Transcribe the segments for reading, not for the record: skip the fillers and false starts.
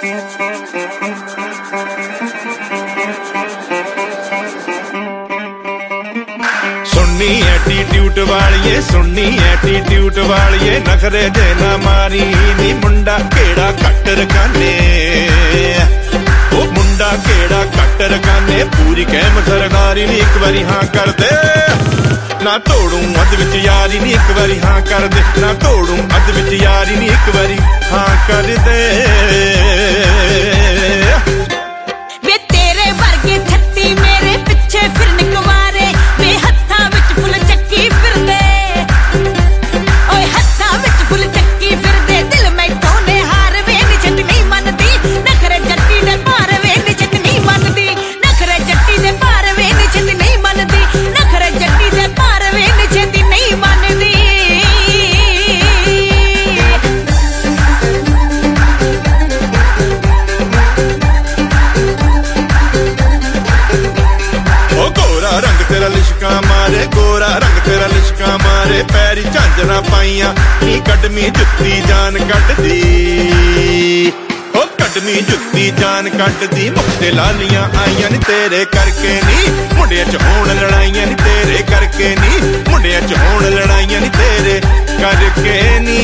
सुननी एटीट्यूड वालिए सुननी एटीट्यूड वालिए नखरे जे ना मारी नी मुंडा केड़ा कट रखाने ओ मुंडा केड़ा कट रखाने पूरी कैम सरदारी नी एक बारी हाँ कर दे ना तोड़ू अद विच यारी नी एक बारी हाँ कर दे ना तोड़ू अद विच यारी नी एक बारी हाँ कर दे वे तेरे वर्गे छत्ती मेरे पिछे फिरन कुवारे वे हत्था विच फुल चक्की फिरदे ओए हत्था विच फुल चक्की फिरदे दिल मैं तोने हार वे निछत नहीं मनदी नखरे जट्टी दे पार वे निछत नहीं मनदी नखरे जट्टी दे पार वे निछत नहीं मनदी नखरे जट्टी दे पार वे निछत नहीं मनदी रंग तेरा लिशका मारे गोरा रंग तेरा लिशका मारे पैरी झांजरा पाइया नी कटमी जुत्ती जान कटदी ओ कटमी जुत्ती जान कटदी मुक्ते लालियां आईयां नी तेरे करके नी मुंडियां च होण लड़ाइयां नी तेरे करके नी मुंडियां च होण लड़ाइयां नी तेरे करके नी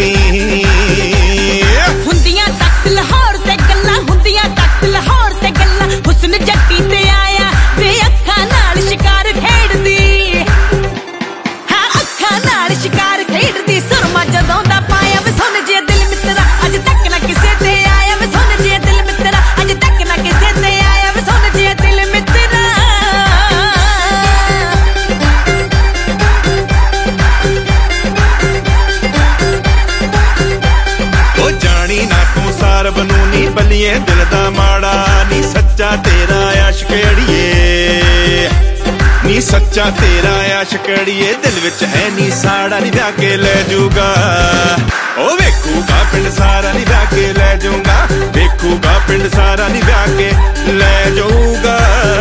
हुंदियां तक लाहौर ते गल्लां हुंदियां तक लाहौर ते गल्लां हुस्न जट्टी ते आया वे अखां नाल शिकार खेडदी हां अखां नाल शिकार खेडदी सुरमा जदों दा पाया वे सुन जे दिल मित्रा अज तक ना किसे ते आया वे सुन जे दिल मित्रा अज तक ना किसे ते आया वे सुन जे दिल मित्रा ओ जानी ना तू सार बनूनी बलिए दिल दा माड़ा नी सच्चा तेरा आशिक अड़िए नी सच्चा तेरा आशिक अड़िए दिल विच है नी साड़ा नी ब्याह के ले जूगा ओ वेखूगा पिंड सारा नी ब्याह के ले जाऊंगा वेखूगा पिंड सारा नी ब्याह के ले जाऊंगा